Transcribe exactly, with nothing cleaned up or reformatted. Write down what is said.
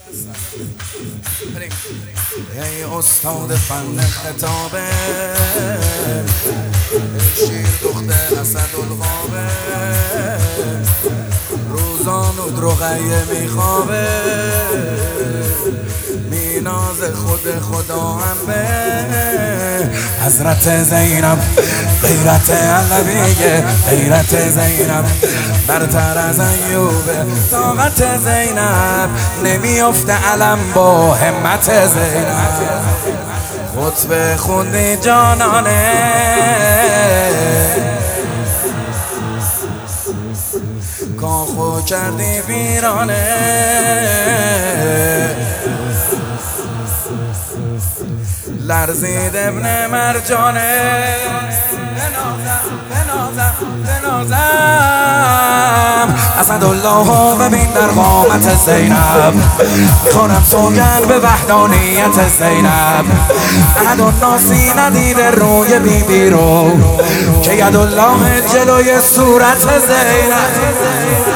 ای استاد فن خطابه، شیر دخت اسدالقابه، روزان و درقیه میخوابه، میناز خود خدا هم به حضرت زینب. غیرت علویه، غیرت زینب برتر از ایوبه. طاقت زینب نمیافته علم با همت زینب. خطبه خوندی جانانه، کاخو کردی ویرانه. لرزید ابن مرجانه، بنازم بنازم بنازم اسدالله ببین در قامت زینب. میخورم سوگن به وحدانیت زینب. احد الناسی ندیده روی بی بی رو که یدالله جلوی صورت زینب.